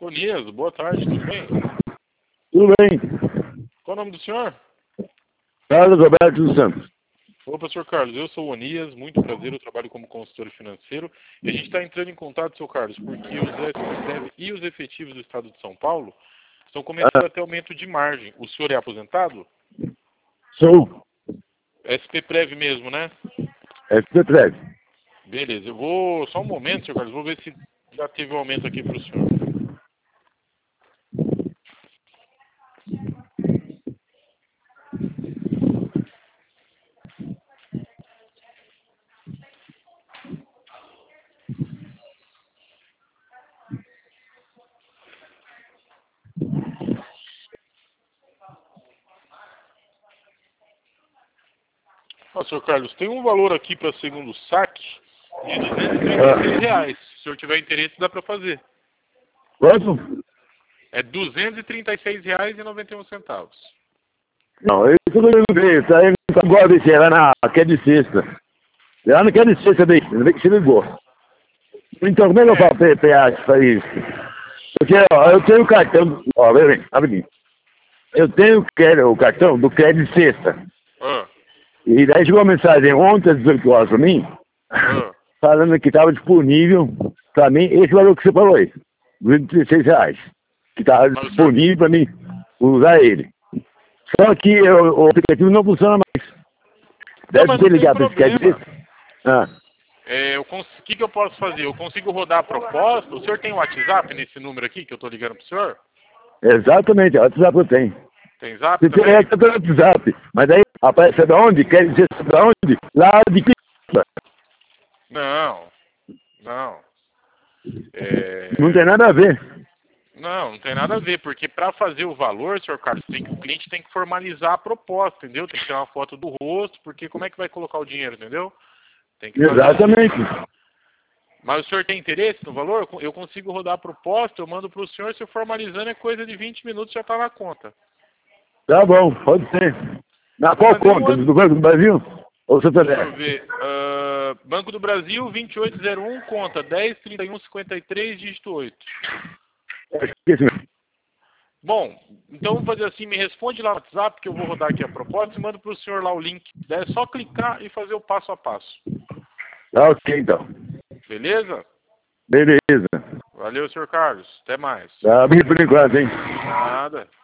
Onias, boa tarde, tudo bem? Tudo bem. Qual o nome do senhor? Carlos Roberto dos Santos. Opa, senhor Carlos, eu sou o Onias, muito prazer, eu trabalho como consultor financeiro e a gente está entrando em contato, senhor Carlos, porque os SPPREV e os efetivos do estado de São Paulo estão começando a ter aumento de margem. O senhor é aposentado? Sou SPPREV mesmo, né? SPPREV. Beleza, eu vou, só um momento, senhor Carlos, vou ver se já teve um aumento aqui para o senhor. Ó, senhor Carlos, tem um valor aqui para segundo saque de R$ 236. Se o senhor tiver interesse, dá para fazer. Quanto? É R$ 236,91. Não, eu tudo bem. Isso aí não agora desse, era na queda de sexta. Lá na queda de sexta daí, não vê que você ligou. Então, como é que eu falo pra isso? Porque, ó, eu tenho o cartão, ó, vem, rapidinho. Eu tenho o cartão do crédito de sexta. Ah, E daí chegou uma mensagem ontem às 18 horas pra mim, falando que estava disponível pra mim esse valor que você falou aí, R$ 236, que estava disponível pra mim usar ele. Só que o aplicativo não funciona mais. Deve ter ligado para esse crédito. O que eu posso fazer? Eu consigo rodar a proposta? O senhor tem o WhatsApp nesse número aqui que eu estou ligando para o senhor? Exatamente, o WhatsApp eu tenho. Tem Zap Você também? tem pelo WhatsApp, mas aí aparece de onde? Quer dizer de onde? Lá de Curitiba. Não. Não tem nada a ver. Não tem nada a ver, porque para fazer o valor, senhor Carlos, o cliente tem que formalizar a proposta, entendeu? Tem que tirar uma foto do rosto, porque como é que vai colocar o dinheiro, entendeu? Tem que fazer Exatamente. assim. Mas o senhor tem interesse no valor? Eu consigo rodar a proposta, eu mando para o senhor, se formalizando é coisa de 20 minutos, já está na conta. Tá bom, pode ser. Na qual conta? Do Banco do Brasil? Ou Santander? Deixa eu ver. Banco do Brasil, 2801, conta 103153, dígito 8. Bom, então vamos fazer assim, me responde lá no WhatsApp que eu vou rodar aqui a proposta e mando para o senhor lá o link. É só clicar e fazer o passo a passo. Tá ok, então. Beleza? Beleza. Valeu, senhor Carlos. Até mais. Tá bem por enquanto, hein? Nada.